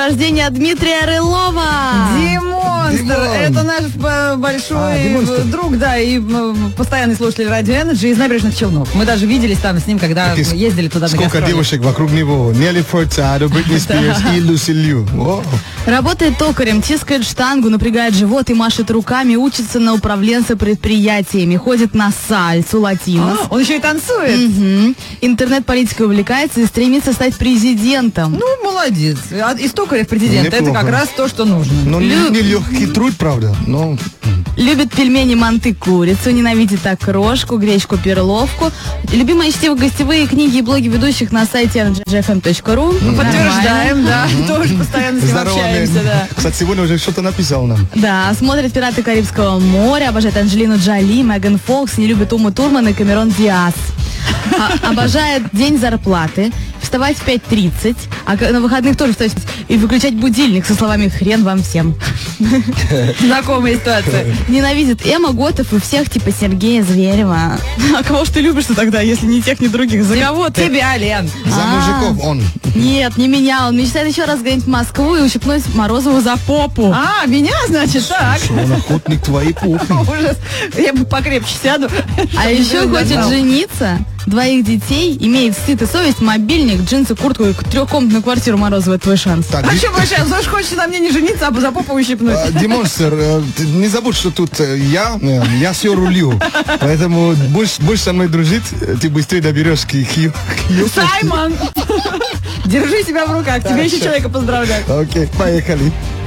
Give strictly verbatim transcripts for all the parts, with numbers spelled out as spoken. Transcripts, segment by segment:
рождения Дмитрия Рылова. Димонстр, Димон. это наш э, большой А, друг, да, и э, постоянный слушатель Радио Энерджи из Набережных Челнов. Мы даже виделись там с ним, когда Так и мы ездили туда на Сколько гастроли. девушек вокруг него. Нелли Фуртадо, Бритни Спирс и Люси Лью. О. Работает токарем, тискает штангу, напрягает живот и машет руками, учится на управленца предприятиями, ходит на сальсу, латинос. А, он еще и танцует. Мгм. Интернет-политикой увлекается и стремится стать президентом. Ну, молодец. А из токаря в президент, это Неплохо. как раз то, что нужно. Ну, Лю- не легкий труд, правда, но... Любит пельмени, манты, курицу, ненавидит окрошку, гречку, перловку. Любимые чтиво гостевые книги и блоги ведущих на сайте энерджи эф эм точка ру. Ну, подтверждаем, да. Тоже постоянно с ним Здорово, общаемся, Мэн. да. Кстати, сегодня уже что-то написал нам. Да, смотрит «Пираты Карибского моря», обожает Анджелину Джоли, Меган Фокс, не любит Уму Турман и Камерон Диас. А- обожает день зарплаты, вставать в пять тридцать, а к- на выходных тоже вставать и выключать будильник со словами «хрен вам всем». Знакомая ситуация. Ненавидит Эмма Готов и всех типа Сергея Зверева. А кого ж ты любишь-то тогда, если ни тех, ни других? За кого ты? Тебя, Лен. За А. мужиков он. Нет, не меня. Он мечтает еще раз сгонять в Москву и ущипнуть Морозову за попу. А, меня, значит, так. Что он охотник твоей попы. Ужас. Я бы покрепче сяду. А еще Чтобы хочет достал. жениться, двоих детей, имеет стыд и совесть, мобильник, джинсы, куртку и трехкомнатную квартиру Морозова. Твой шанс. Так, А Ди- что вы сейчас? Зош хочет на мне не жениться, а за попу ущипнуть. э, Димонстр, э, ты не забудь, что тут э, я, э, я все рулю. Поэтому будешь, будешь со мной дружить, э, ты быстрее доберешься к к- к ее- Саймон! Держи себя в руках, тебе еще человека поздравляют. Окей, поехали.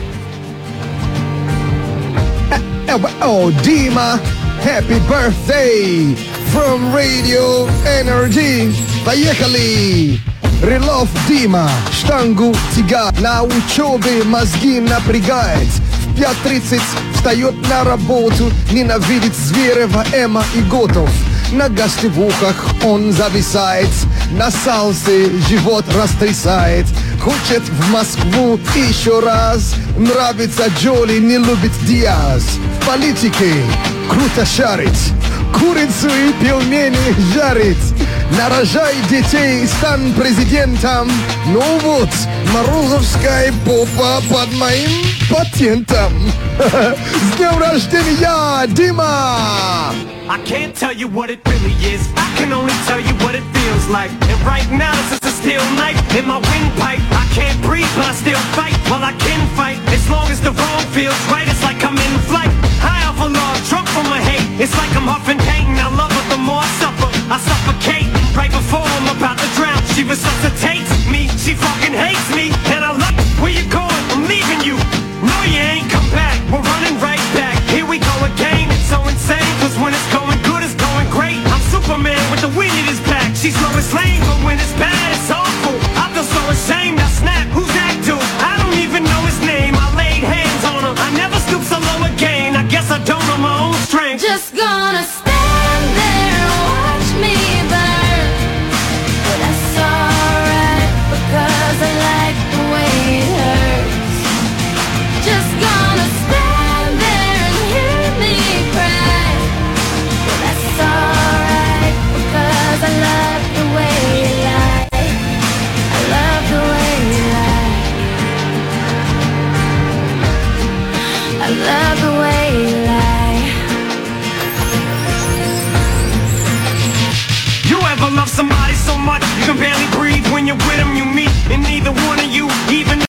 Oh, Дима, happy birthday from Radio Energy. Поехали! Рылов Дима, штангу тягает, на учебе мозги напрягает. В пять тридцать встает на работу, ненавидит Зверева, Эмма и Готов. На гостевухах он зависает, на салсе живот растрясает. Хочет в Москву еще раз, нравится Джоли, не любит Диас. В политике круто шарить, курицу и пельмени жарить. Нарожай детей, стань президентом. Ну вот, Морозовская попа под моим патентом. С днем рождения, Дима! I can't tell you what it really is. I can only tell you what it feels like. And right now this is a steel knife in my windpipe. I can't breathe, but I still fight. Well, I can fight as long as the wrong feels right.